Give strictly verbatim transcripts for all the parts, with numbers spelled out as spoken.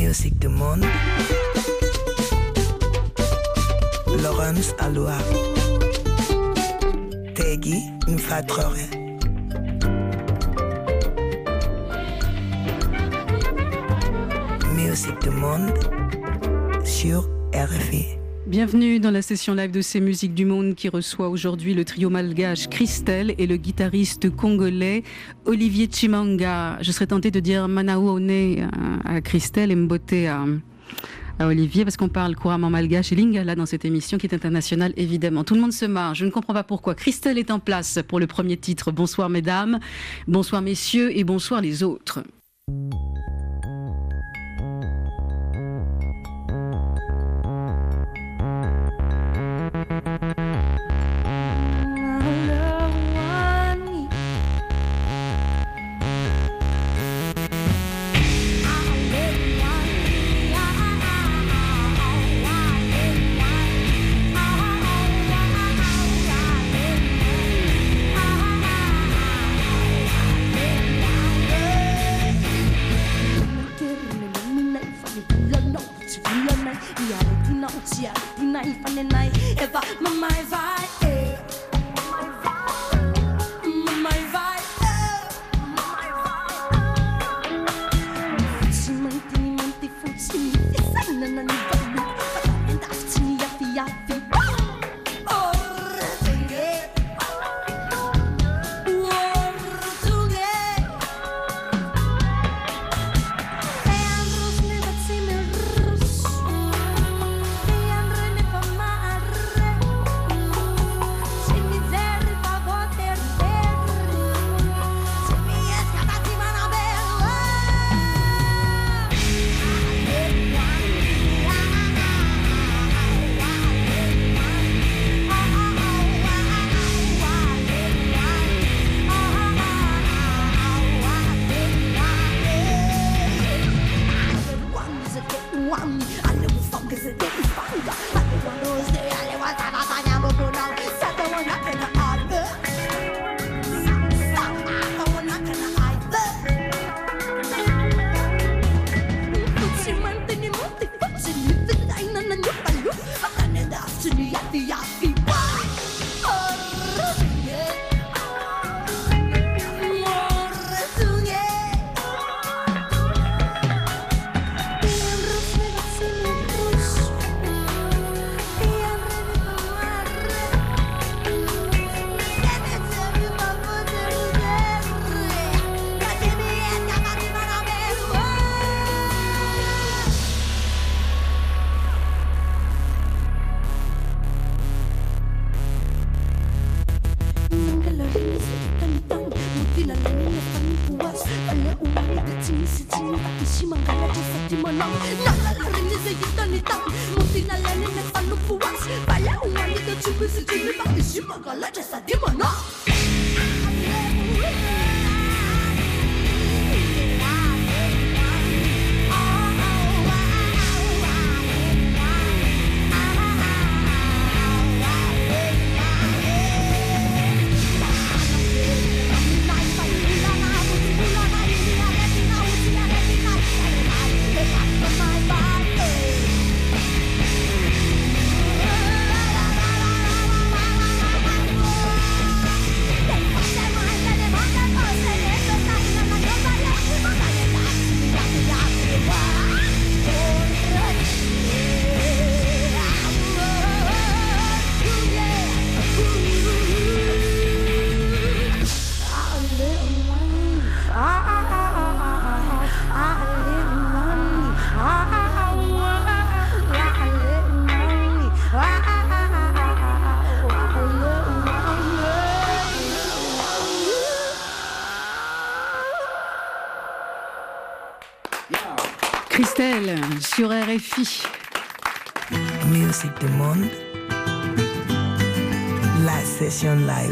Musique du monde. Laurence Aloha. Tegui Nfatrore. Musique du monde sur R F I. Bienvenue dans la session live de ces musiques du monde qui reçoit aujourd'hui le trio malgache Christelle et le guitariste congolais Olivier Chimanga. Je serais tentée de dire Manaouone à Christelle et Mbote à, à Olivier parce qu'on parle couramment malgache et lingala dans cette émission qui est internationale évidemment. Tout le monde se marre, je ne comprends pas pourquoi. Christelle est en place pour le premier titre. Bonsoir mesdames, bonsoir messieurs et bonsoir les autres. Christelle sur R F I. Musique du monde. La session live.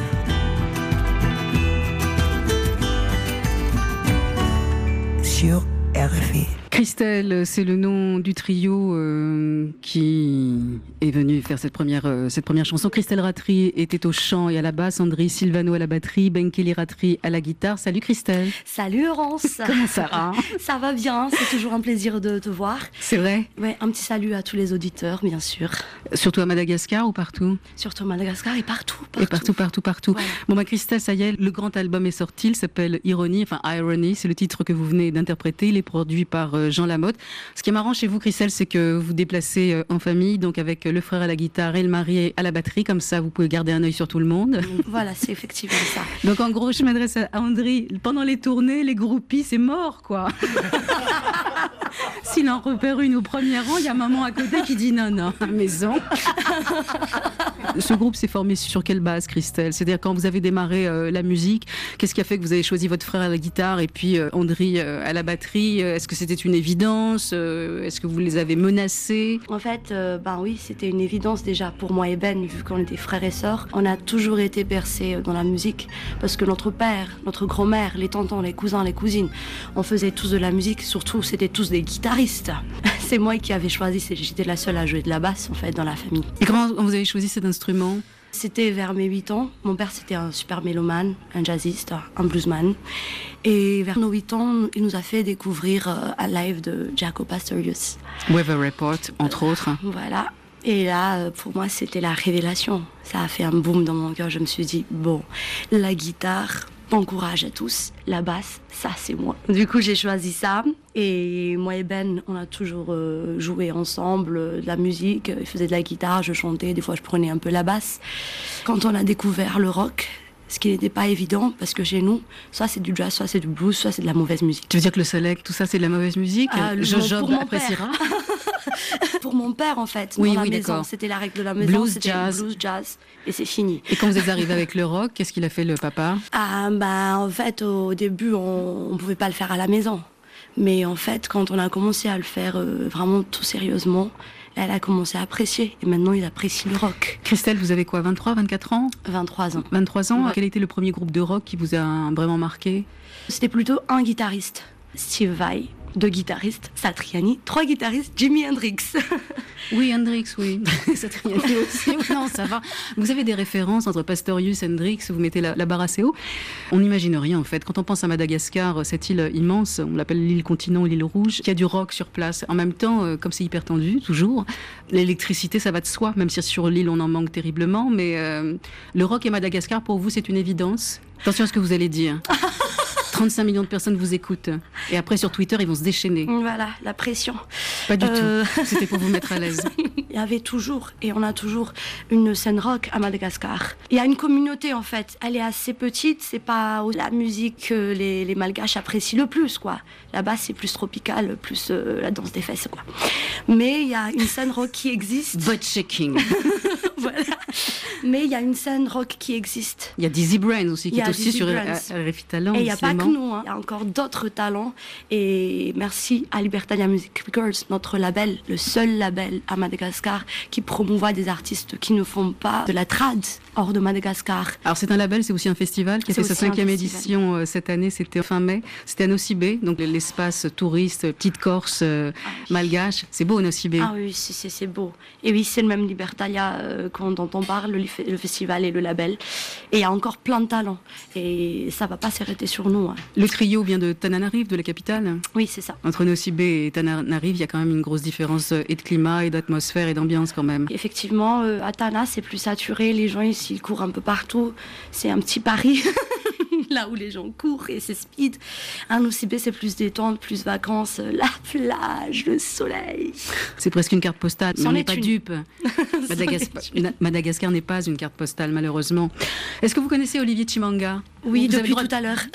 Sur R F I. Christelle, c'est le nom du trio euh, qui est venu faire cette première, euh, cette première chanson. Christelle Ratry était au chant et à la basse, Andri Silvano à la batterie, Benkeli Ratry à la guitare. Salut Christelle. Salut Laurence. Comment ça va? Ça va bien, c'est toujours un plaisir de te voir. C'est vrai? Ouais, un petit salut à tous les auditeurs, bien sûr. Surtout à Madagascar ou partout? Surtout à Madagascar et partout, partout. Et partout, partout, partout. Ouais. Bon, bah Christelle, ça y est, le grand album est sorti, il s'appelle Ironie, enfin Irony, c'est le titre que vous venez d'interpréter, il est produit par euh, Jean Lamotte. Ce qui est marrant chez vous, Christelle, c'est que vous déplacez euh, en famille, donc avec le frère à la guitare et le mari à la batterie, comme ça vous pouvez garder un œil sur tout le monde. Voilà, c'est effectivement ça. Donc en gros, je m'adresse à Andri, pendant les tournées, les groupies, c'est mort, quoi. S'il en repère une au premier rang, il y a maman à côté qui dit non, non, à maison. Ce groupe s'est formé sur quelle base, Christelle? C'est-à-dire quand vous avez démarré euh, la musique, qu'est-ce qui a fait que vous avez choisi votre frère à la guitare et puis euh, Andri euh, à la batterie? Est-ce que c'était une évidence? euh, Est-ce que vous les avez menacés? En fait, euh, ben oui, c'était une évidence déjà pour moi et Ben, vu qu'on était frères et sœurs. On a toujours été bercés dans la musique parce que notre père, notre grand-mère, les tontons, les cousins, les cousines, on faisait tous de la musique. Surtout, c'était tous des guitaristes. C'est moi qui avais choisi, j'étais la seule à jouer de la basse en fait dans la famille. Et comment vous avez choisi cet instrument? C'était vers mes huit ans. Mon père, c'était un super mélomane, un jazziste, un bluesman. Et vers nos huit ans, il nous a fait découvrir euh, un live de Jaco Pastorius. Weather Report, entre autres. Voilà. Et là, pour moi, c'était la révélation. Ça a fait un boom dans mon cœur. Je me suis dit, bon, la guitare, bon courage à tous. La basse, ça, c'est moi. Du coup, j'ai choisi ça. Et moi et Ben, on a toujours euh, joué ensemble euh, de la musique. Il faisait de la guitare, je chantais. Des fois, je prenais un peu la basse. Quand on a découvert le rock, ce qui n'était pas évident, parce que chez nous, soit c'est du jazz, soit c'est du blues, soit c'est de la mauvaise musique. Tu veux dire que le select, tout ça, c'est de la mauvaise musique? Ah, Jojob appréciera. Pour mon père, en fait, oui, dans oui, la maison, d'accord. C'était la règle de la maison, blues, c'était jazz. blues, jazz, et c'est fini. Et quand vous êtes arrivé avec le rock, qu'est-ce qu'il a fait le papa? Ah, bah, en fait, au début, on ne pouvait pas le faire à la maison. Mais en fait, quand on a commencé à le faire euh, vraiment tout sérieusement, elle a commencé à apprécier. Et maintenant, il apprécie le rock. Christelle, vous avez quoi, vingt-trois, vingt-quatre ans? vingt-trois ans. vingt-trois ans. Ouais. Quel était le premier groupe de rock qui vous a vraiment marqué? C'était plutôt un guitariste, Steve Vai. Deux guitaristes, Satriani. Trois guitaristes, Jimi Hendrix. Oui, Hendrix, oui. Satriani aussi. Non, ça va. Vous avez des références entre Pastorius et Hendrix, vous mettez la, la barre assez haut. On n'imagine rien, en fait. Quand on pense à Madagascar, cette île immense, on l'appelle l'île continent, l'île rouge, il y a du rock sur place. En même temps, comme c'est hyper tendu, toujours, l'électricité, ça va de soi, même si sur l'île, on en manque terriblement. Mais euh, le rock et Madagascar, pour vous, c'est une évidence? Attention à ce que vous allez dire. trente-cinq millions de personnes vous écoutent. Et après, sur Twitter, ils vont se déchaîner. Voilà, la pression. Pas du Euh... tout. C'était pour vous mettre à l'aise. Il y avait toujours, et on a toujours, une scène rock à Madagascar. Il y a une communauté, en fait. Elle est assez petite. C'est pas la musique que les, les Malgaches apprécient le plus, quoi. Là-bas, c'est plus tropical, plus euh, la danse des fesses, quoi. Mais il y a une scène rock qui existe. Butt shaking. Voilà. Mais il y a une scène rock qui existe. Il y a Dizzy Brain aussi, qui est aussi Dizzy sur Brains. R F I Talent. Et il n'y a pas que nous, hein. Il y a encore d'autres talents. Et merci à Libertalia Music Records, notre label, le seul label à Madagascar qui promouvoit des artistes qui ne font pas de la trad hors de Madagascar. Alors c'est un label, c'est aussi un festival qui a C'est fait sa aussi un cinquième festival. édition euh, cette année, c'était fin mai. C'était à Nosy-Be, donc l'espace touriste, petite Corse euh, Ah oui. malgache. C'est beau Nosy-Be. Ah oui, c'est, c'est, c'est beau. Et oui, c'est le même Libertalia euh, qu'on- dont on parle, le, le festival et le label. Et il y a encore plein de talents. Et ça ne va pas s'arrêter sur nous, hein. Le trio vient de Tananarive, de la capitale. Oui, c'est ça. Entre Nosy-Be et Tananarive, il y a quand même une grosse différence euh, et de climat, et d'atmosphère, et d'ambiance quand même. Effectivement, euh, à Tana, c'est plus saturé. Les gens ici, ils courent un peu partout. C'est un petit Paris, là où les gens courent et c'est speed. Un O C B, c'est plus détente, plus vacances, euh, la plage, le soleil. C'est presque une carte postale, mais C'en on n'est est pas une. dupe. Madagascar, Madagascar n'est pas une carte postale, malheureusement. Est-ce que vous connaissez Olivier Chimanga? Oui, Vous avez depuis le droit tout à l'heure.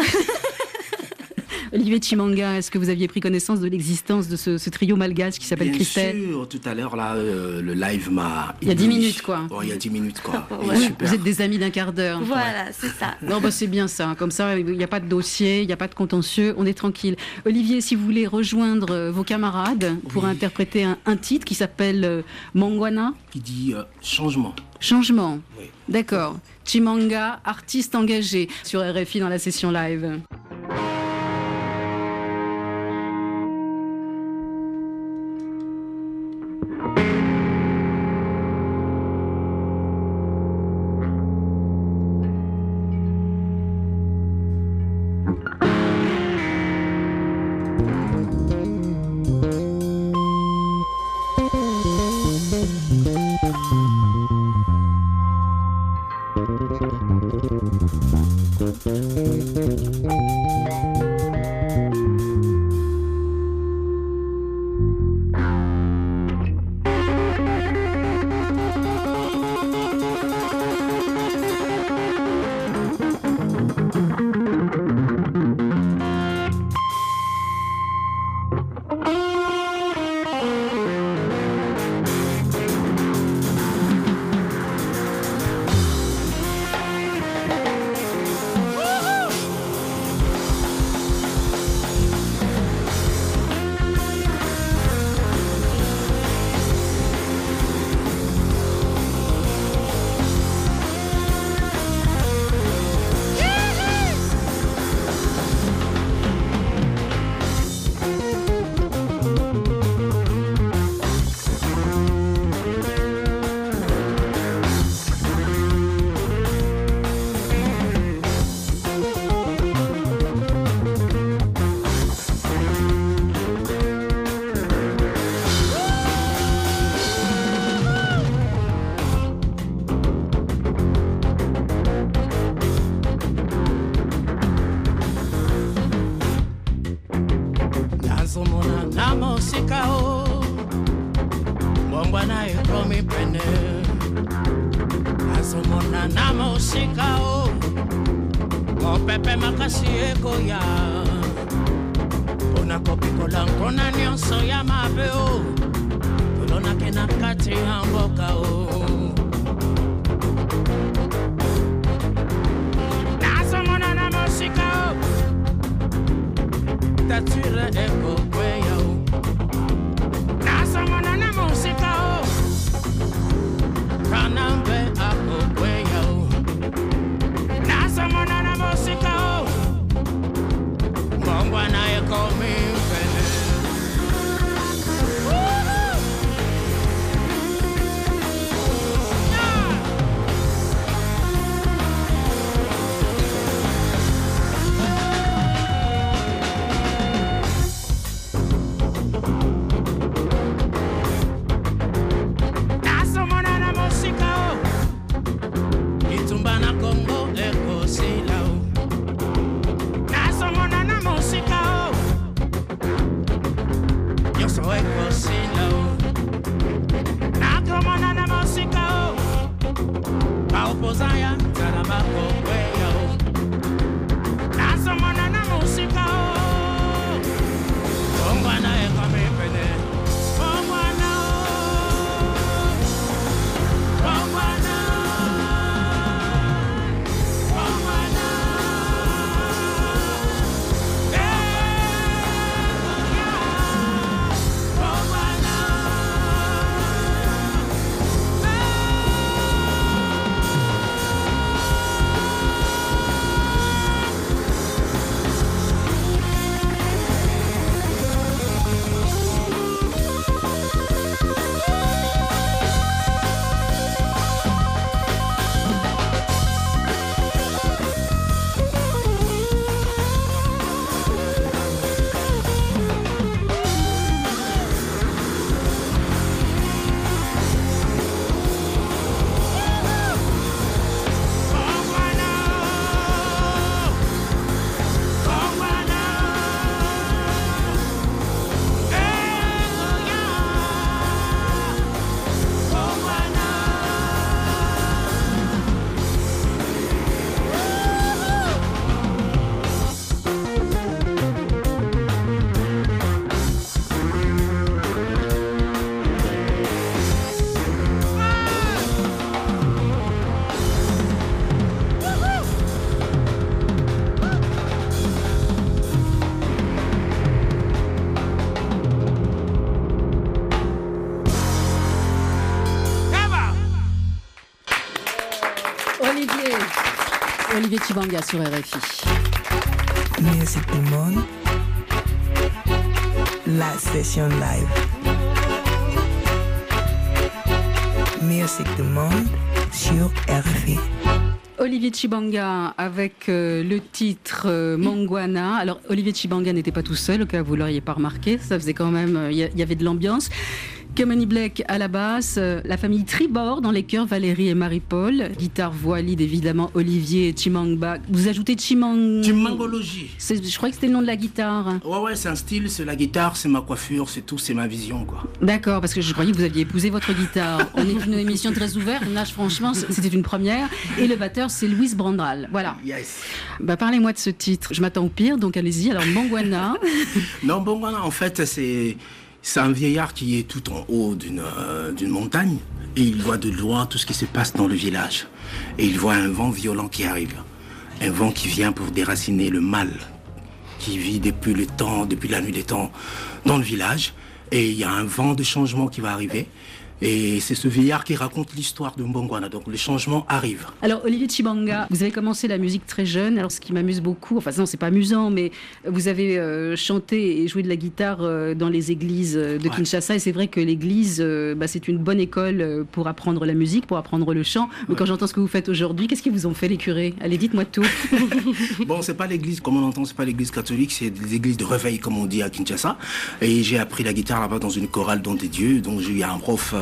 Olivier Chimanga, est-ce que vous aviez pris connaissance de l'existence de ce, ce trio malgache qui s'appelle Bien Christelle? sûr, tout à l'heure, là, euh, le live m'a... Il y a dix ébloui. minutes, quoi. Oh, il y a dix minutes, quoi. Il est Ouais. super. Vous êtes des amis d'un quart d'heure. Voilà, c'est ça. Non, bah c'est bien ça. Comme ça, il n'y a pas de dossier, il n'y a pas de contentieux, on est tranquille. Olivier, si vous voulez rejoindre euh, vos camarades pour Oui. interpréter un, un titre qui s'appelle euh, Mangwana, Qui dit euh, changement. Changement. Oui. D'accord. Chimanga, artiste engagé sur R F I dans la session live. Azomona namo sikao Mbongwana ekomi pene Azomona namo sikao Mopepe makasi ekoya Ona kopikola nkona nyonso ya mabeo Tulona kena kati ya mboka o Azomona namo sikao Tature eko kweya o Nazamona na musika o Kanambe ako kweya o Nazamona na musika o Mbongwana eko mimpele Zaya, Tarabako, Wayo. That's a man and a musica. Bongwana, Ekame, Pene. Bongwana. Bongwana. Bongwana. Olivier. Olivier Chibanga sur R F I. Musique du monde. La session live. Musique du monde sur R F I. Olivier Chibanga avec euh, le titre euh, Mbongwana. Alors Olivier Chibanga n'était pas tout seul, au cas où vous l'auriez pas remarqué, ça faisait quand même, il euh, y, y avait de l'ambiance. Kamani Black à la basse, euh, la famille Tribord dans les chœurs, Valérie et Marie-Paul, guitare, voix, lead évidemment Olivier Chimanga. Vous ajoutez Chimang... Chimangologie. Je croyais que c'était le nom de la guitare. Ouais, ouais, c'est un style, c'est la guitare, c'est ma coiffure, c'est tout, c'est ma vision, quoi. D'accord, parce que je croyais que vous aviez épousé votre guitare. On est une émission très ouverte, là, franchement, c'était une première. Et le batteur, c'est Louis Brandral. Voilà. Yes. Bah, parlez-moi de ce titre. Je m'attends au pire, donc allez-y. Alors, Mbongwana. Non, Mbongwana, en fait, c'est... C'est un vieillard qui est tout en haut d'une euh, d'une montagne et il voit de loin tout ce qui se passe dans le village. Et il voit un vent violent qui arrive. Un vent qui vient pour déraciner le mal qui vit depuis le temps, depuis la nuit des temps dans le village. Et il y a un vent de changement qui va arriver. Et c'est ce vieillard qui raconte l'histoire de Mbongwana. Donc le changement arrive. Alors Olivier Chibanga, vous avez commencé la musique très jeune. Alors ce qui m'amuse beaucoup, enfin non, c'est pas amusant, mais vous avez euh, chanté et joué de la guitare euh, dans les églises de ouais. Kinshasa. Et c'est vrai que l'église, euh, bah, c'est une bonne école pour apprendre la musique, pour apprendre le chant. Mais ouais. quand j'entends ce que vous faites aujourd'hui, qu'est-ce qu'ils vous ont fait les curés? Allez, dites-moi tout. Bon, c'est pas l'église comme on entend, c'est pas l'église catholique, c'est des églises de réveil comme on dit à Kinshasa. Et j'ai appris la guitare là-bas dans une chorale dans des dieux. Donc j'ai eu un prof. Euh,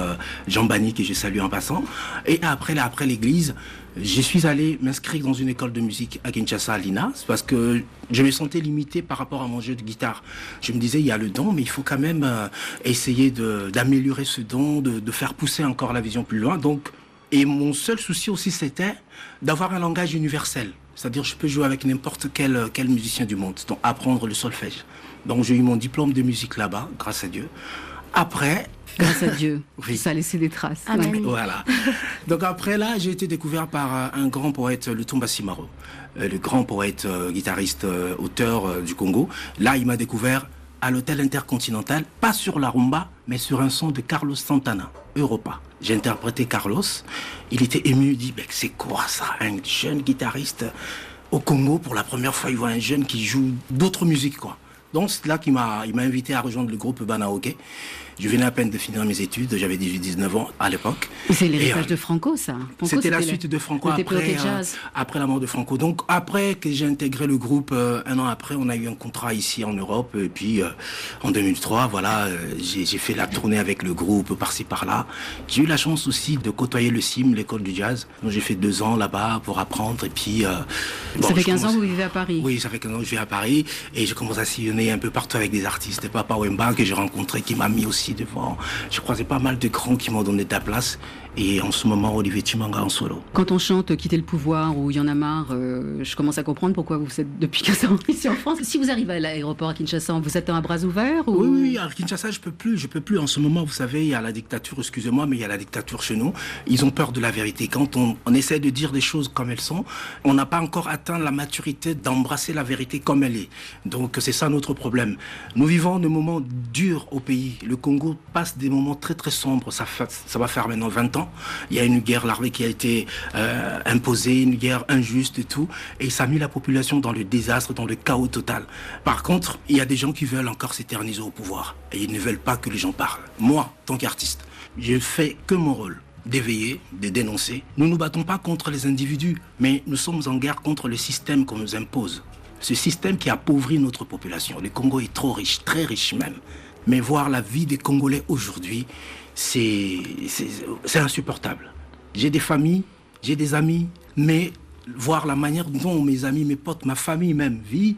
euh, Jean Bani, que je salue en passant. Et après, là, après l'église, je suis allé m'inscrire dans une école de musique à Kinshasa, à l'I N A, parce que je me sentais limité par rapport à mon jeu de guitare. Je me disais, il y a le don, mais il faut quand même euh, essayer de, d'améliorer ce don, de, de faire pousser encore la vision plus loin. Donc, et mon seul souci aussi, c'était d'avoir un langage universel. C'est-à-dire, je peux jouer avec n'importe quel, quel musicien du monde, donc apprendre le solfège. Donc, j'ai eu mon diplôme de musique là-bas, grâce à Dieu. Après... Grâce à Dieu, oui. Ça a laissé des traces. Amen. Ouais. Voilà. Donc après là, j'ai été découvert par un grand poète, Lutumba Simaro, le grand poète, euh, guitariste, euh, auteur euh, du Congo. Là, il m'a découvert à l'hôtel Intercontinental, pas sur la rumba, mais sur un son de Carlos Santana, Europa. J'ai interprété Carlos. Il était ému, il dit, ben, c'est quoi ça, un jeune guitariste au Congo, pour la première fois, il voit un jeune qui joue d'autres musiques, quoi. Donc c'est là qu'il m'a, il m'a invité à rejoindre le groupe Banaoke. Je venais à peine de finir mes études, j'avais dix-huit dix-neuf ans à l'époque. C'est l'héritage euh, de Franco, ça. Franco, c'était, c'était la le... suite de Franco après, euh, après la mort de Franco. Donc après que j'ai intégré le groupe, euh, un an après, on a eu un contrat ici en Europe. Et puis euh, en deux mille trois, voilà, euh, j'ai, j'ai fait la tournée avec le groupe par-ci par-là. J'ai eu la chance aussi de côtoyer le C I M, l'école du jazz. Donc j'ai fait deux ans là-bas pour apprendre. Et puis euh, bon, ça fait quinze commence... ans que vous vivez à Paris. Oui, ça fait quinze ans que je vis à Paris et je commence à sillonner un peu partout avec des artistes. Et Papa Wemba que j'ai rencontré, qui m'a mis aussi devant. Je croisais pas mal de grands qui m'ont donné de la place. Et en ce moment, Olivier Chimanga en solo. Quand on chante Quitter le pouvoir ou Il y en a marre, euh, je commence à comprendre pourquoi vous êtes depuis quinze ans ici en France. Si vous arrivez à l'aéroport à Kinshasa, vous êtes à bras ouverts ou... Oui, oui, à Kinshasa, je peux plus, je peux plus. En ce moment, vous savez, il y a la dictature, excusez-moi, mais il y a la dictature chez nous. Ils ont peur de la vérité. Quand on, on essaie de dire des choses comme elles sont, on n'a pas encore atteint la maturité d'embrasser la vérité comme elle est. Donc c'est ça notre problème. Nous vivons des moments durs au pays. Le Congo passe des moments très très sombres. Ça, fait, ça va faire maintenant vingt ans. Il y a une guerre larvée qui a été euh, imposée, une guerre injuste et tout. Et ça a mis la population dans le désastre, dans le chaos total. Par contre, il y a des gens qui veulent encore s'éterniser au pouvoir. Et ils ne veulent pas que les gens parlent. Moi, en tant qu'artiste, je fais que mon rôle. D'éveiller, de dénoncer. Nous ne nous battons pas contre les individus, mais nous sommes en guerre contre le système qu'on nous impose. Ce système qui appauvrit notre population. Le Congo est trop riche, très riche même. Mais voir la vie des Congolais aujourd'hui, c'est, c'est, c'est insupportable. J'ai des familles, j'ai des amis, mais voir la manière dont mes amis, mes potes, ma famille même vit,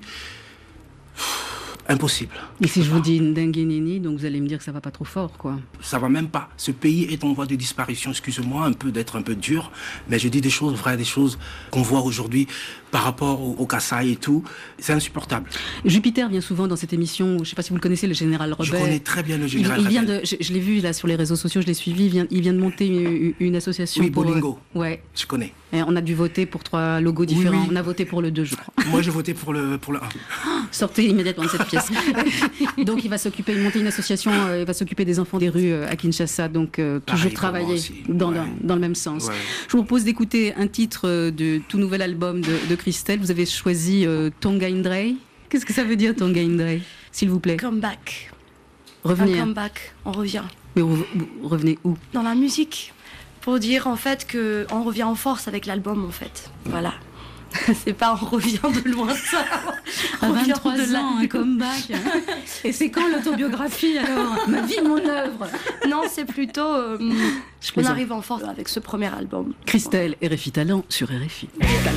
impossible. Et si je vous dis Ndengenini, donc vous allez me dire que ça va pas trop fort, quoi. Ça va même pas. Ce pays est en voie de disparition. Excusez-moi un peu d'être un peu dur, mais je dis des choses vraies, des choses qu'on voit aujourd'hui par rapport au, au Kasaï et tout. C'est insupportable. Jupiter vient souvent dans cette émission. Je sais pas si vous le connaissez, le général Rebet. Je connais très bien le général il, il vient Rebet. de, je, je l'ai vu là sur les réseaux sociaux, je l'ai suivi. Il vient, il vient de monter une, une association. Oui, pour, Bolingo. Ouais. Je connais. Et on a dû voter pour trois logos différents. Oui, oui. On a voté pour le deux, je crois. Moi, j'ai voté pour le pour le un. Sortez immédiatement de cette pièce. Donc, il va s'occuper, monter une association. Euh, il va s'occuper des enfants des rues euh, à Kinshasa. Donc, euh, toujours Pareil travailler dans, ouais. dans, dans le même sens. Ouais. Je vous propose d'écouter un titre euh, de tout nouvel album de, de Christelle. Vous avez choisi euh, Tonga Indrey. Qu'est-ce que ça veut dire, Tonga Indrey, s'il vous plaît? Comeback. Revenir. Un comeback, on revient. Mais vous, vous revenez où? Dans la musique. Pour dire en fait qu'on revient en force avec l'album en fait. Voilà. C'est pas on revient de loin ça. À On revient vingt-trois de ans, un comeback. Et c'est quand l'autobiographie alors? Ma vie, mon œuvre. Non, c'est plutôt euh, Je on plaisante. arrive en force avec ce premier album. Christelle, R F I Talent sur R F I. Talent.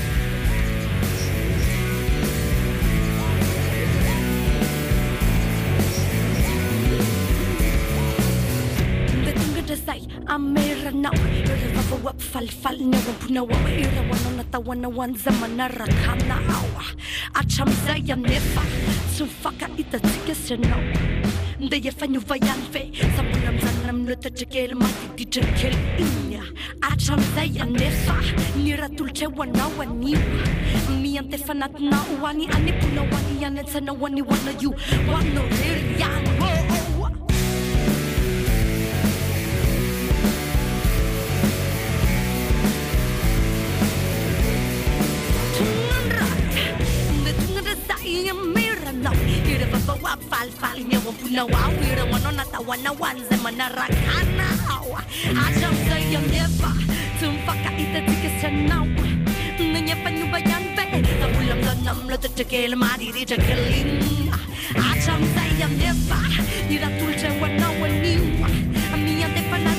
Amira now, River Wap Fal Fal, Never Puna, Ira one on the one one Zamanara Kana Awa. Acham Zaya Nefa, Sufaka ita Tikasano. The Yafanu Vayanfe, Samulam Zanam Nuta Jakel, Mati Jakel Inya. Acham Zaya Nefa, Nira Tulce one now and you. Me and the Fanat now, Wani Anipuna, Wani and it's no one you wanna you. One no real young. Fal fal nyewa puna wa wira wana nata wana wanze manara kana awa ajam saya nyefa tumfaka ita tikesa nawa nyefa nyuba yanbe tabulam danam la tekel mari ri tekelin ajam saya nyefa ira tulce wana waniwa amia de pana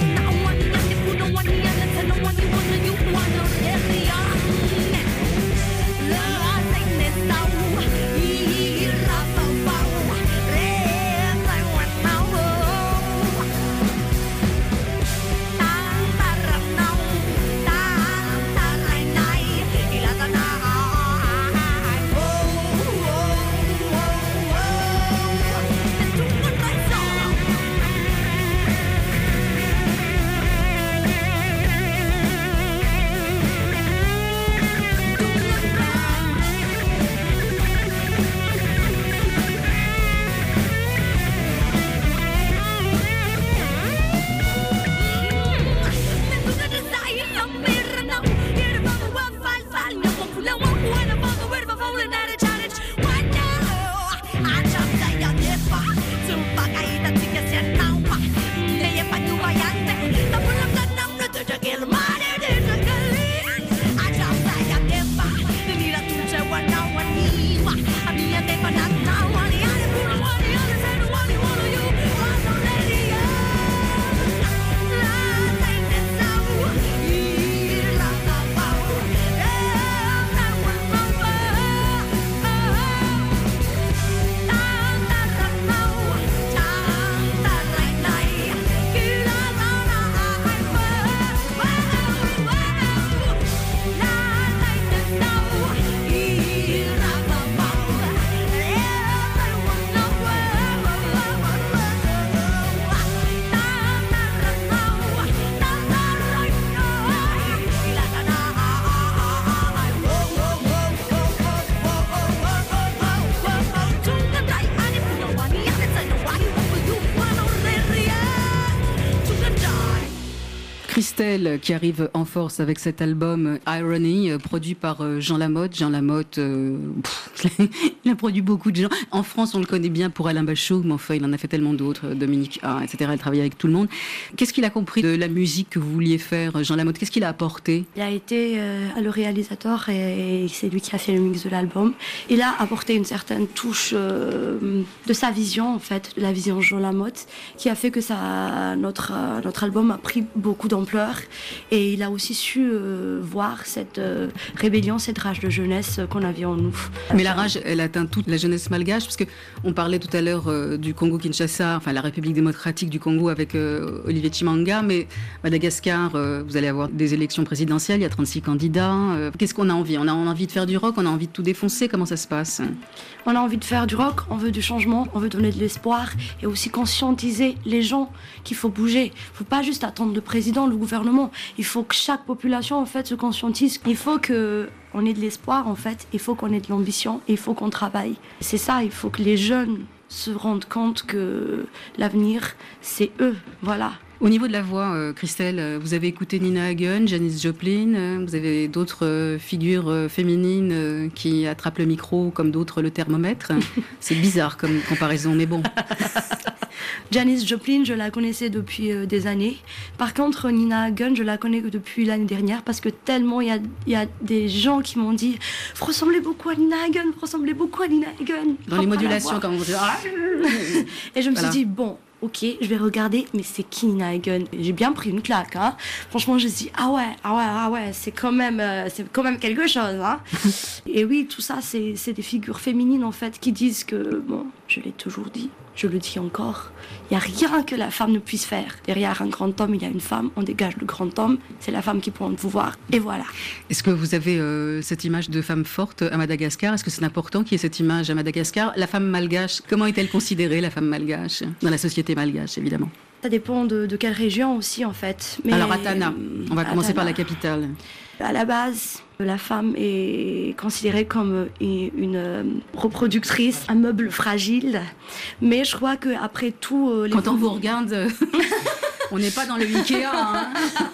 Christelle qui arrive en force avec cet album Irony, euh, produit par euh, Jean Lamotte. Jean Lamotte, euh, pff, il a produit beaucoup de gens. En France, on le connaît bien pour Alain Bachung, mais enfin, il en a fait tellement d'autres, Dominique A, et cetera. Il travaille avec tout le monde. Qu'est-ce qu'il a compris de la musique que vous vouliez faire, Jean Lamotte? Qu'est-ce qu'il a apporté? Il a été euh, le réalisateur et, et c'est lui qui a fait le mix de l'album. Il a apporté une certaine touche euh, de sa vision, en fait, de la vision Jean Lamotte, qui a fait que ça, notre, euh, notre album a pris beaucoup d'ampleur. Et il a aussi su euh, voir cette euh, rébellion, cette rage de jeunesse qu'on avait en nous. Mais la rage, elle atteint toute la jeunesse malgache, parce qu'on parlait tout à l'heure euh, du Congo-Kinshasa, enfin la République démocratique du Congo avec euh, Olivier Tshimanga, mais Madagascar, euh, vous allez avoir des élections présidentielles, il y a trente-six candidats. Euh, qu'est-ce qu'on a envie? On a envie de faire du rock, on a envie de tout défoncer, comment ça se passe? On a envie de faire du rock, on veut du changement, on veut donner de l'espoir et aussi conscientiser les gens qu'il faut bouger. Il ne faut pas juste attendre le président, le gouvernement. Il faut que chaque population en fait se conscientise. Il faut que on ait de l'espoir en fait. Il faut qu'on ait de l'ambition. Il faut qu'on travaille. C'est ça. Il faut que les jeunes se rendent compte que l'avenir c'est eux. Voilà. Au niveau de la voix, euh, Christelle, euh, vous avez écouté Nina Hagen, Janis Joplin, euh, vous avez d'autres euh, figures euh, féminines euh, qui attrapent le micro comme d'autres le thermomètre. C'est bizarre comme comparaison, mais bon. Janis Joplin, je la connaissais depuis euh, des années. Par contre, Nina Hagen, je la connais que depuis l'année dernière parce que tellement il y, y a des gens qui m'ont dit « Vous ressemblez beaucoup à Nina Hagen, vous ressemblez beaucoup à Nina Hagen. » Dans les modulations, comme vous dites. Ah Et je me voilà. suis dit « Bon, ok, je vais regarder, mais c'est qui Nina Hagen ?» J'ai bien pris une claque, hein. Franchement, je me suis dit « Ah ouais, ah ouais, ah ouais, c'est quand même, euh, c'est quand même quelque chose, hein. » Et oui, tout ça, c'est, c'est des figures féminines, en fait, qui disent que, bon, je l'ai toujours dit, je le dis encore, il n'y a rien que la femme ne puisse faire. Derrière un grand homme, il y a une femme, on dégage le grand homme, c'est la femme qui prend le pouvoir, et voilà. Est-ce que vous avez euh, cette image de femme forte à Madagascar? Est-ce que c'est important qu'il y ait cette image à Madagascar? La femme malgache, comment est-elle considérée, la femme malgache, dans la société malgache, évidemment? Ça dépend de, de quelle région aussi, en fait. Mais, Alors, à Tana, on va commencer Tana. par la capitale. À la base, la femme est considérée comme une reproductrice, un meuble fragile. Mais je crois qu'après tout... Les Quand on vous regarde, on n'est pas dans le Ikea, hein.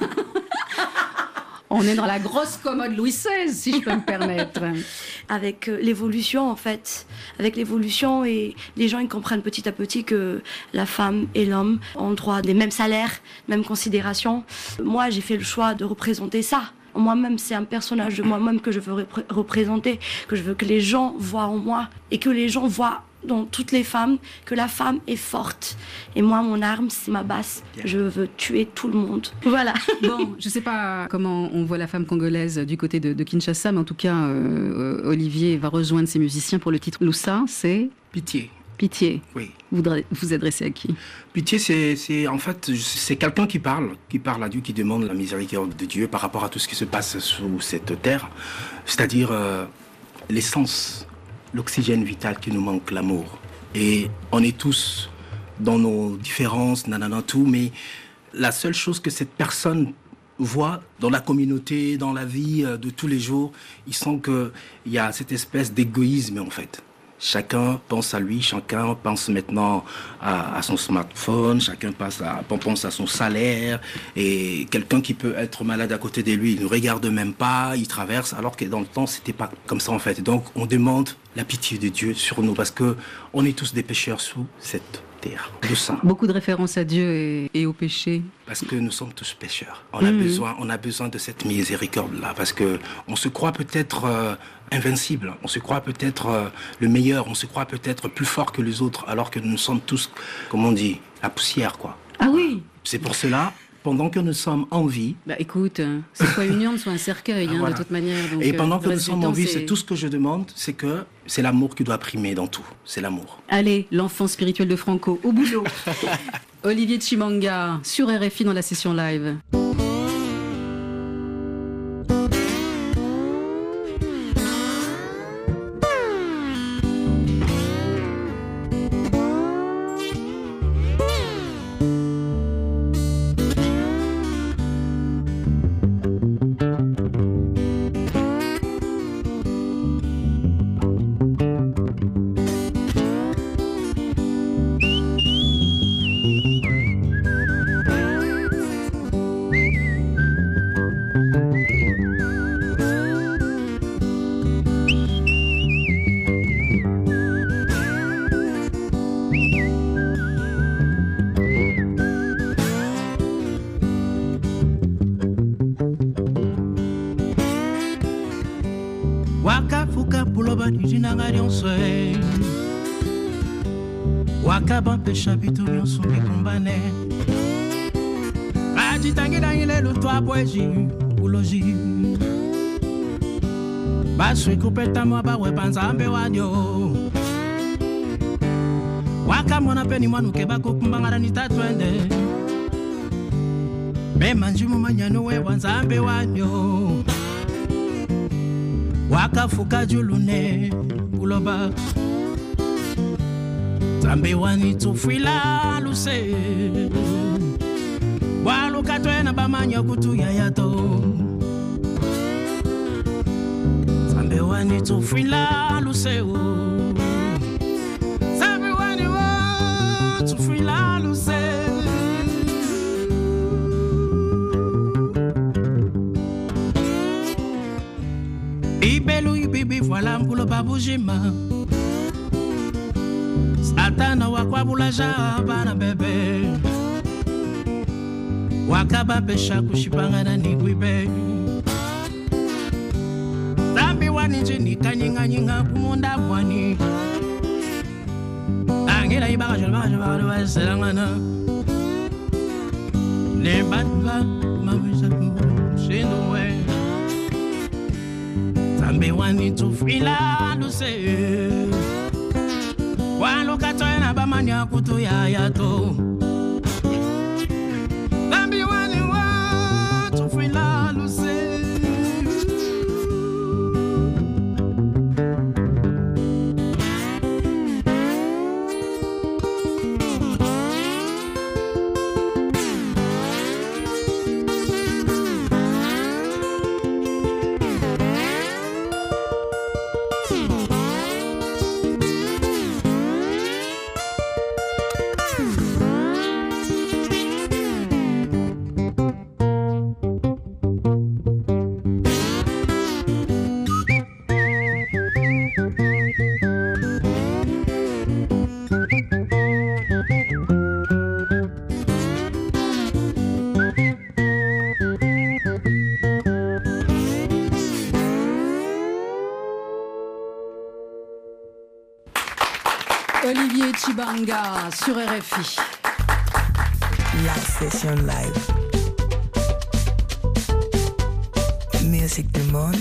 On est dans la grosse commode Louis seize, si je peux me permettre. Avec l'évolution, en fait, avec l'évolution, et les gens ils comprennent petit à petit que la femme et l'homme ont droit des mêmes salaires, mêmes considérations. Moi, j'ai fait le choix de représenter ça. Moi-même, c'est un personnage de moi-même que je veux repré- représenter, que je veux que les gens voient en moi et que les gens voient dans toutes les femmes que la femme est forte. Et moi, mon arme, c'est ma basse. Je veux tuer tout le monde. Voilà. Bon, je ne sais pas comment on voit la femme congolaise du côté de, de Kinshasa, mais en tout cas, euh, Olivier va rejoindre ses musiciens pour le titre Loussa, c'est... Pitié. Pitié. Oui. Vous vous adressez à qui? Pitié, c'est, c'est en fait, c'est quelqu'un qui parle, qui parle à Dieu, qui demande la miséricorde de Dieu par rapport à tout ce qui se passe sous cette terre, c'est-à-dire euh, l'essence, l'oxygène vital qui nous manque, l'amour. Et on est tous dans nos différences, nanana, tout, mais la seule chose que cette personne voit dans la communauté, dans la vie de tous les jours, il sent qu'il y a cette espèce d'égoïsme, en fait. Chacun pense à lui, chacun pense maintenant à, à son smartphone, chacun pense à, pense à son salaire, et quelqu'un qui peut être malade à côté de lui, il ne regarde même pas, il traverse, alors que dans le temps, c'était pas comme ça en fait. Donc on demande la pitié de Dieu sur nous, parce que on est tous des pécheurs sous cette terre de sang. Beaucoup de références à Dieu et, et au péché. Parce que nous sommes tous pécheurs. On a mmh. besoin, on a besoin de cette miséricorde-là, parce que on se croit peut-être euh, invincible, on se croit peut-être euh, le meilleur, on se croit peut-être plus fort que les autres, alors que nous sommes tous, comme on dit, la poussière, quoi. Ah oui. C'est pour cela, pendant que nous sommes en vie... Bah écoute, c'est soit une urne, soit un cercueil, hein, voilà. De toute manière. Donc, et pendant euh, que nous sommes en vie, c'est... c'est tout ce que je demande, c'est que c'est l'amour qui doit primer dans tout. C'est l'amour. Allez, l'enfant spirituel de Franco, au boulot. Olivier Tshimanga, sur R F I dans la session live. bani jinanga lyonswe wakaba pesha bitu lyonso bikumbane ajitangidangile lutwa bweji uloji baswi kupeta mwaba wepanzambe wanyo wakamona peni mwanuke bakukumbangara nitatwende mema njimu manyano we wanzambe wanyo wakafuka julune uloba zambe wani tufila luse waluka twena bamanya kutu yayato zambe wani tufila luse zambe wani wa tufila luse ibelu ibibi voilà mpulo babujima satana wakwabula jaba bebe wakaba pesha kushipangana ni gwibe zambi wani jini kanyinga nyinga kumunda mwani angela ibaga jolba jolba jolba selangana ne batba mawisa shindo we zambi wani tufila luse walo katoena bamanya kutu ya yato zambi wani wa tufila luse Olivier Tchibanga sur R F I. La session live. Musique du monde.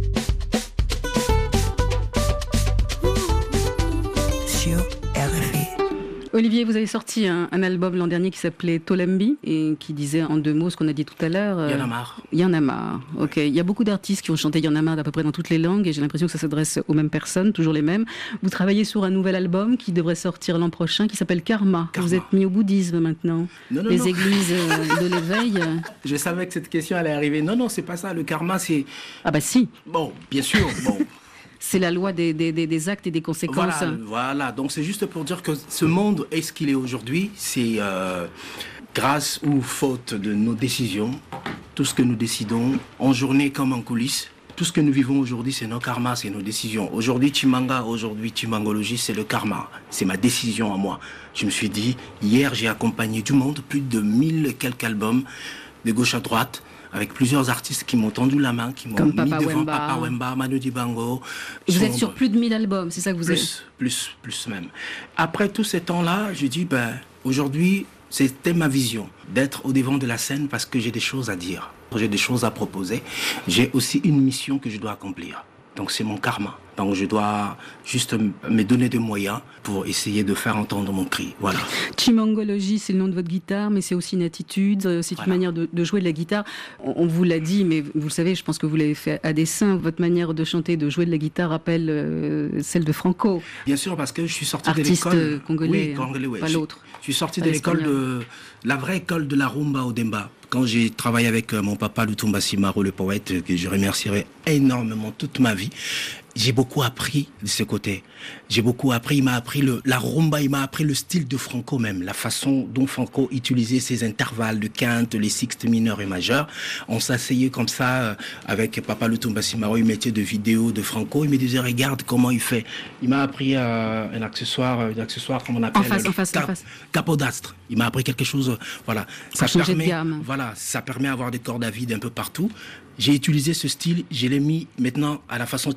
Sur R F I. Olivier, vous avez sorti un, un album l'an dernier qui s'appelait Tolembi et qui disait en deux mots ce qu'on a dit tout à l'heure. Il y en a marre. Il y en a marre, ok. Il y a beaucoup d'artistes qui ont chanté Il y en a marre d'à peu près dans toutes les langues et j'ai l'impression que ça s'adresse aux mêmes personnes, toujours les mêmes. Vous travaillez sur un nouvel album qui devrait sortir l'an prochain qui s'appelle Karma. Karma. Vous êtes mis au bouddhisme maintenant. Non, non, les non. églises de l'éveil. Je savais que cette question allait arriver. Non, non, c'est pas ça. Le karma, c'est... Ah bah si. Bon, bien sûr, bon... C'est la loi des, des, des actes et des conséquences. Voilà, voilà. Donc c'est juste pour dire que ce monde est ce qu'il est aujourd'hui. C'est euh, grâce ou faute de nos décisions, tout ce que nous décidons, en journée comme en coulisses. Tout ce que nous vivons aujourd'hui, c'est nos karmas, c'est nos décisions. Aujourd'hui, Tchimanga, aujourd'hui, Tchimangologie, c'est le karma. C'est ma décision à moi. Je me suis dit, hier, j'ai accompagné du monde, plus de mille et quelques albums, de gauche à droite, avec plusieurs artistes qui m'ont tendu la main, qui m'ont Comme mis Papa devant Wemba. Papa Wemba, Manu Dibango. Et vous Sombre. êtes sur plus de mille albums, c'est ça que vous êtes? Plus, plus, plus même. Après tous ces temps-là, je dis, ben, aujourd'hui, c'était ma vision, d'être au devant de la scène parce que j'ai des choses à dire, j'ai des choses à proposer. J'ai aussi une mission que je dois accomplir. Donc c'est mon karma. Donc je dois juste me donner des moyens pour essayer de faire entendre mon cri. Voilà. Tchimangologie, c'est le nom de votre guitare, mais c'est aussi une attitude, c'est voilà. une manière de, de jouer de la guitare. On, on vous l'a dit, mais vous le savez, je pense que vous l'avez fait à dessein. Votre manière de chanter, de jouer de la guitare rappelle euh, celle de Franco. Bien sûr, parce que je suis sorti Artiste de l'école. congolais, oui, congolais, oui. pas l'autre. Je suis sorti de l'école de la vraie école de la rumba au Demba. Quand j'ai travaillé avec mon papa Lutumba Simaro, le poète, que je remercierai énormément toute ma vie, j'ai beaucoup appris de ce côté. J'ai beaucoup appris, il m'a appris le, la rumba, il m'a appris le style de Franco même, la façon dont Franco utilisait ses intervalles de quinte, les sixtes mineurs et majeurs. On s'asseyait comme ça euh, avec Papa Lutumba Simaro, il mettait de vidéos de Franco, il me disait regarde comment il fait. Il m'a appris euh, un accessoire, un accessoire comme on appelle en face, en face, cap, en face. capodastre. Il m'a appris quelque chose, voilà. Ça Pour permet, de gamme. voilà, ça permet d'avoir des cordes à vide un peu partout. J'ai utilisé ce style, je l'ai mis maintenant à la façon Tchimangologie.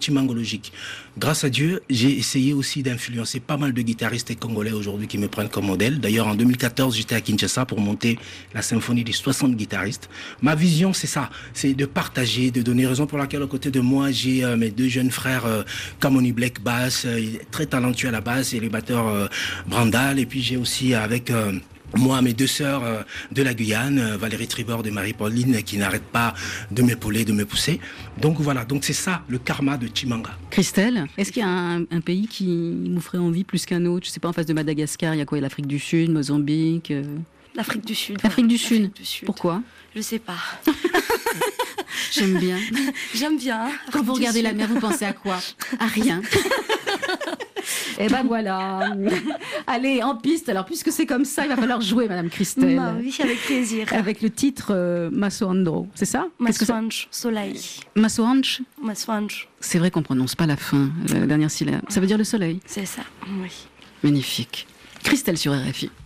logique. Grâce à Dieu, j'ai essayé aussi d'influencer pas mal de guitaristes congolais aujourd'hui qui me prennent comme modèle. D'ailleurs, en deux mille quatorze, j'étais à Kinshasa pour monter la symphonie des soixante guitaristes. Ma vision, c'est ça, c'est de partager, de donner, raison pour laquelle, à côté de moi, j'ai euh, mes deux jeunes frères, euh, Kamoni Black basse, euh, très talentueux à la basse, et les batteurs euh, Brandal, et puis j'ai aussi avec... Euh, moi, mes deux sœurs euh, de la Guyane, euh, Valérie Tribord et Marie-Pauline, qui n'arrêtent pas de m'épauler, de me pousser. Donc voilà, donc c'est ça le karma de Tchimanga. Christelle, est-ce qu'il y a un, un pays qui vous ferait envie plus qu'un autre? Je ne sais pas, en face de Madagascar, il y a quoi? Il y a l'Afrique du Sud, Mozambique euh... L'Afrique du Sud. L'Afrique du, L'Afrique du Sud. Pourquoi? Je sais pas. J'aime bien. J'aime bien. Quand vous regardez la mer, vous pensez à quoi? À rien. Et ben voilà. Allez, en piste. Alors, puisque c'est comme ça, il va falloir jouer, Madame Christelle. Bah oui, avec plaisir. Avec le titre euh, Masoandro, c'est ça? Maswanj, soleil. Masoanj. Maswanj. C'est vrai qu'on prononce pas la fin, la dernière syllabe. Ça veut dire le soleil. C'est ça, oui. Magnifique. Christelle sur R F I.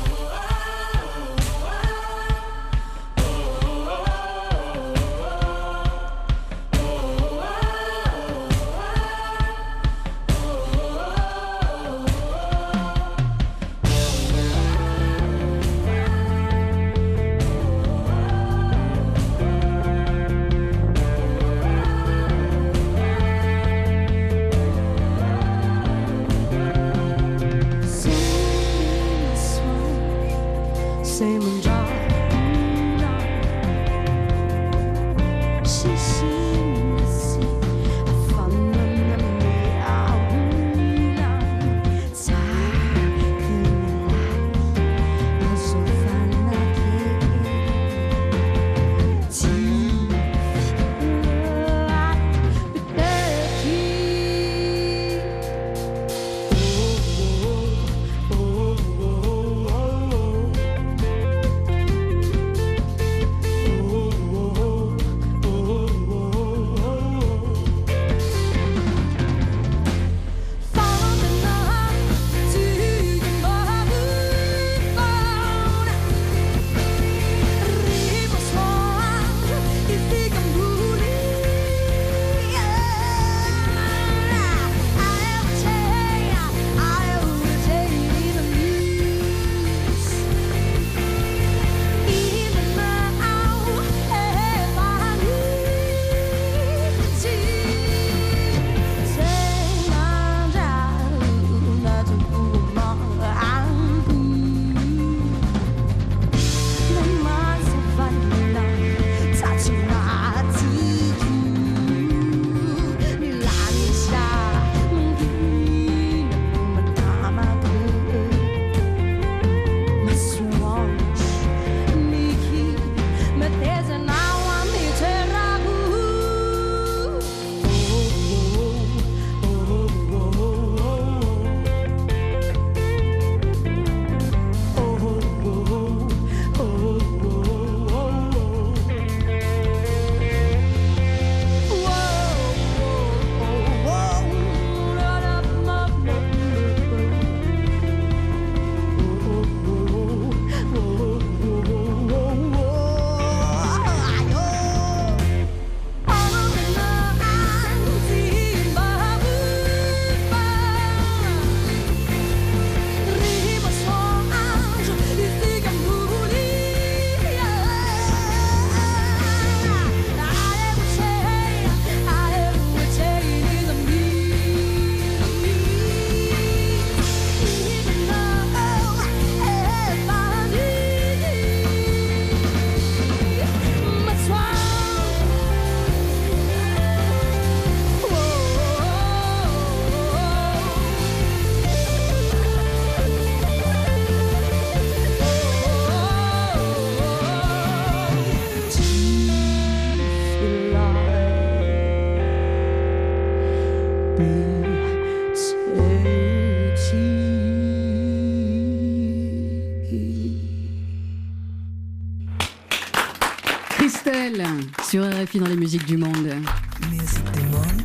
Christelle, sur R F I dans les musiques du monde. Musique du monde.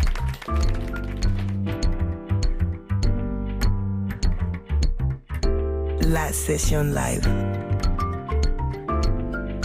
La session live.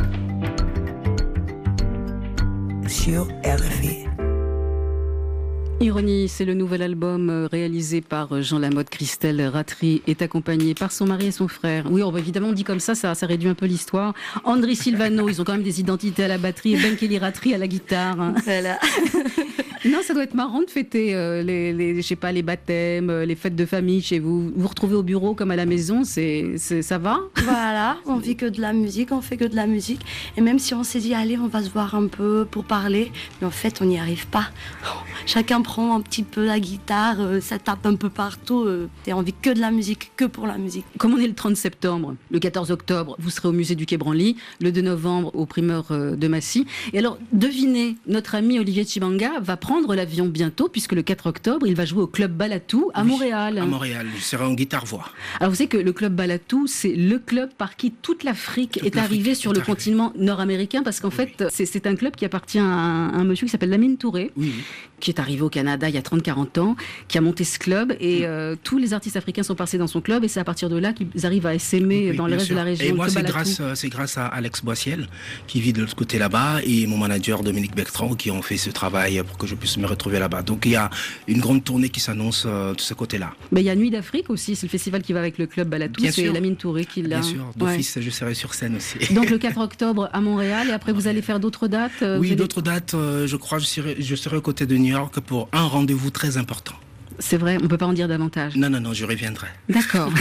Sur R F I. Ironie, c'est le nouvel album réalisé par Jean Lamotte. Christelle Ratry est accompagnée par son mari et son frère. Oui, on, évidemment, on dit comme ça, ça, ça réduit un peu l'histoire. André Silvano, ils ont quand même des identités à la batterie, et Ben Kelly Ratry à la guitare. Voilà. Non, ça doit être marrant de fêter euh, les, les, je sais pas, les baptêmes, les fêtes de famille chez vous. Vous vous retrouvez au bureau comme à la maison, c'est, c'est, ça va? Voilà, on vit que de la musique, on fait que de la musique. Et même si on s'est dit, allez, on va se voir un peu pour parler, mais en fait, on n'y arrive pas. Chacun prend un petit peu la guitare, euh, ça tape un peu partout. Euh, et on vit que de la musique, que pour la musique. Comme on est le trente septembre, le quatorze octobre, vous serez au musée du Quai Branly, le deux novembre au Primeur euh, de Massy. Et alors, devinez, notre ami Olivier Tchimanga va prendre l'avion bientôt, puisque le quatre octobre, il va jouer au Club Balatou à Oui, Montréal. À Montréal, je serai en guitare-voix. Alors vous savez que le Club Balatou, c'est le club par qui toute l'Afrique Toute est l'Afrique arrivée sur est le arrivée. continent nord-américain, parce qu'en Oui. fait, c'est, c'est un club qui appartient à un, un monsieur qui s'appelle Lamine Touré, Oui, oui. qui est arrivé au Canada il y a trente quarante ans, qui a monté ce club, et euh, tous les artistes africains sont passés dans son club, et c'est à partir de là qu'ils arrivent à essaimer Oui, dans le bien reste sûr. de la région. Et le moi, Club c'est Balatou. grâce, euh, c'est grâce à Alex Boissiel, qui vit de l'autre côté là-bas, et mon manager Dominique Bertrand, qui ont fait ce travail pour que je puisse me retrouver là-bas. Donc il y a une grande tournée qui s'annonce euh, de ce côté-là. Mais il y a Nuit d'Afrique aussi, c'est le festival qui va avec le Club Balatou, Bien c'est sûr. Lamine Touré qui l'a. Bien sûr, Ouais. d'office, je serai sur scène aussi. Donc le quatre octobre à Montréal, et après vous allez faire d'autres dates euh, vous Oui, allez- d'autres dates, euh, je crois, je serai, je serai aux côtés de New York pour un rendez-vous très important. C'est vrai, on ne peut pas en dire davantage. Non, non, non, je reviendrai. D'accord.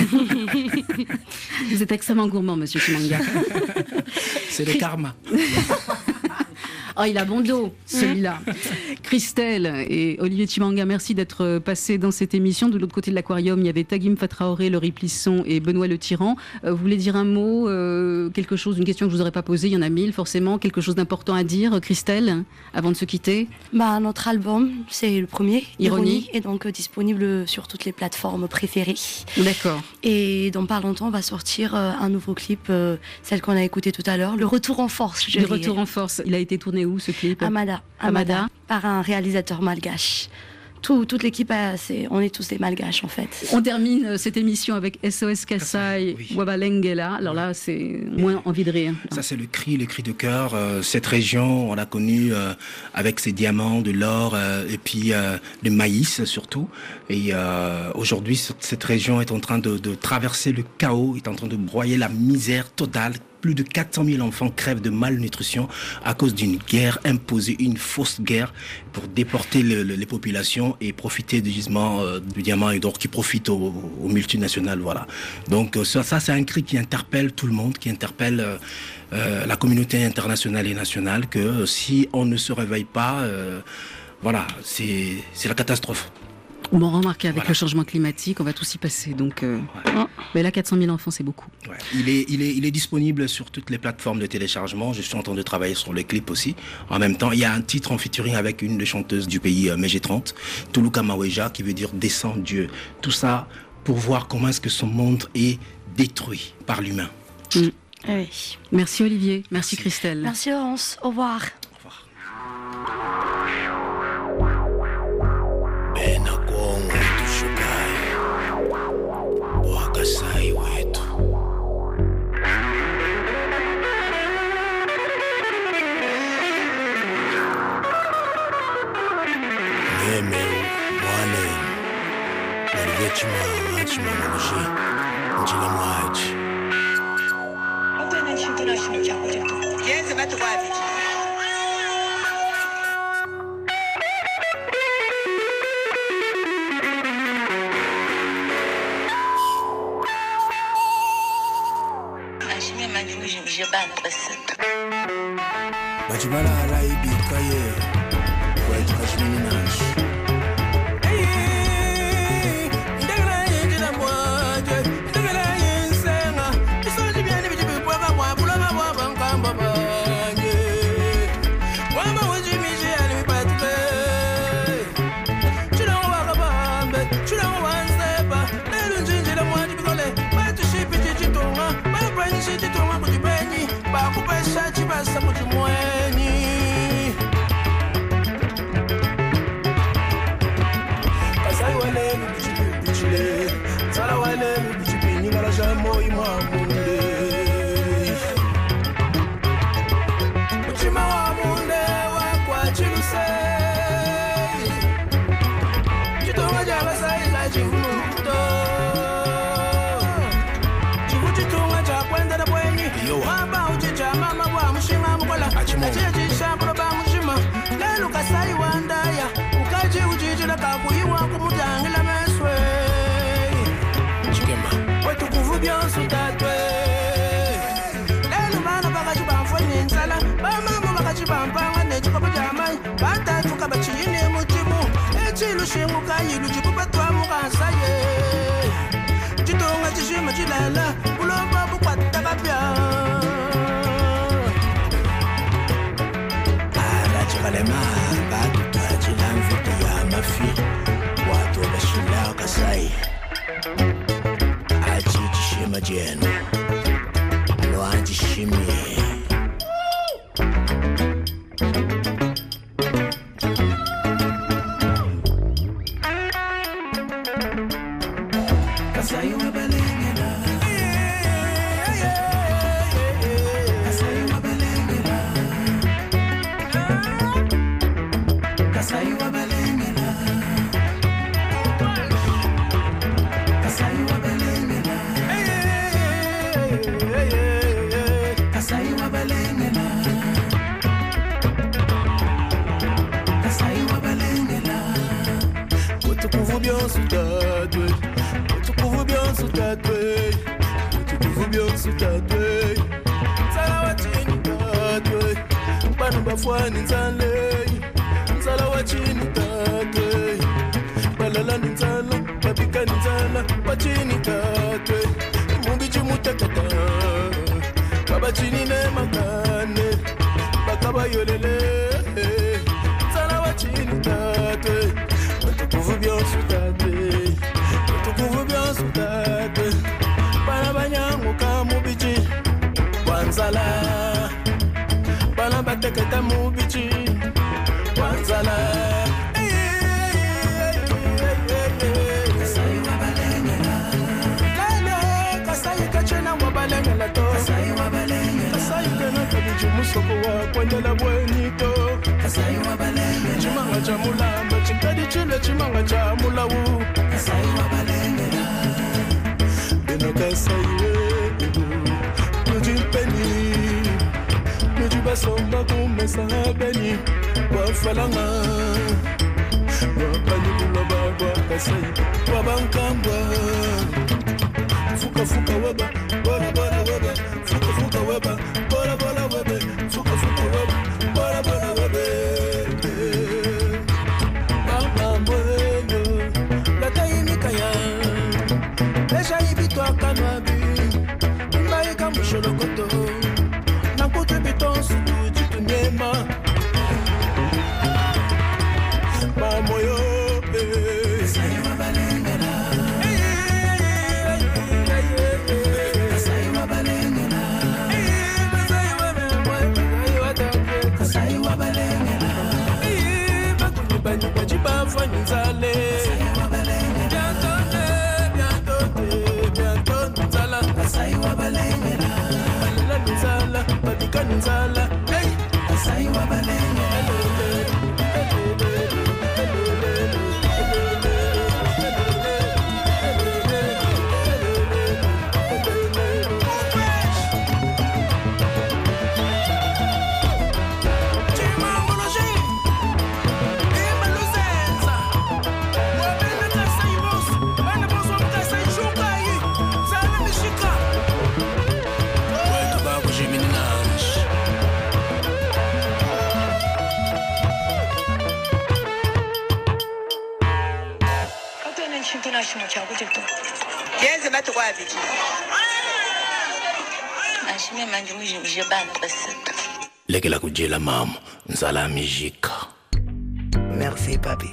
Vous êtes extrêmement gourmand, monsieur Tchimanga. C'est le karma. Oh, il a bon dos, celui-là. Christelle et Olivier Tchimanga, merci d'être passés dans cette émission. De l'autre côté de l'aquarium, il y avait Tagim Fatraoré, Laurie Plisson et Benoît Le Tyran. Euh, vous voulez dire un mot, euh, quelque chose, une question que je vous aurais pas posée, il y en a mille forcément, quelque chose d'important à dire, Christelle, avant de se quitter? Bah, notre album, c'est le premier, Ironie. Ironie, est donc euh, disponible sur toutes les plateformes préférées. D'accord. Et dans pas longtemps, on va sortir euh, un nouveau clip, euh, celle qu'on a écoutée tout à l'heure, Le Retour en force. Je Le dirais. retour en force, il a été tourné où ce clip? Amada, Amada. Amada, par un réalisateur malgache. Tout, toute l'équipe, euh, c'est, on est tous des malgaches en fait. On termine euh, cette émission avec S O S Kassai, oui. Wabalengela. Alors là, c'est moins envie de rire. Ça, c'est le cri, le cri de cœur. Euh, cette région, on l'a connue euh, avec ses diamants, de l'or euh, et puis euh, le maïs surtout. Et euh, aujourd'hui, cette cette région est en train de, de traverser le chaos, est en train de broyer la misère totale. Plus de quatre cent mille enfants crèvent de malnutrition à cause d'une guerre imposée, une fausse guerre pour déporter le- le- les populations et profiter du gisement euh, du diamant et d'or qui profite aux, aux multinationales. Voilà. Donc euh, ça, ça, c'est un cri qui interpelle tout le monde, qui interpelle euh, euh, la communauté internationale et nationale, que euh, si on ne se réveille pas, euh, voilà, c'est c'est la catastrophe. Bon, remarquez, avec Voilà. le changement climatique, on va tous y passer. Donc, euh, Ouais. mais là, quatre cent mille enfants, c'est beaucoup. Ouais. Il est, il est, il est disponible sur toutes les plateformes de téléchargement. Je suis en train de travailler sur le clip aussi. En même temps, il y a un titre en featuring avec une des chanteuses du pays, euh, Megé trente, Tuluka Maweja, qui veut dire descend Dieu. Tout ça pour voir comment est-ce que son monde est détruit par l'humain. Mm. Eh oui. Merci Olivier, merci, Merci. Christelle. Merci Laurence, au revoir. Au revoir. Benakongo tushukai wakasai wetu ngemeu mwaneni walivechimanga chimamamushi njila mwaji Yenze bathi kwapi? Ashime manje uje bantresa. bachibalala ibikaye wetu kashimini monde. Lekela kujela mama, nzala mijika. Merci papi.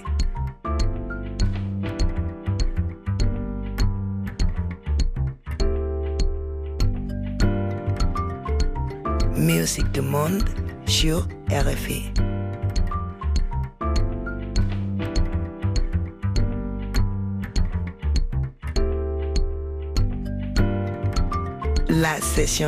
Musique du monde sur R F I. La session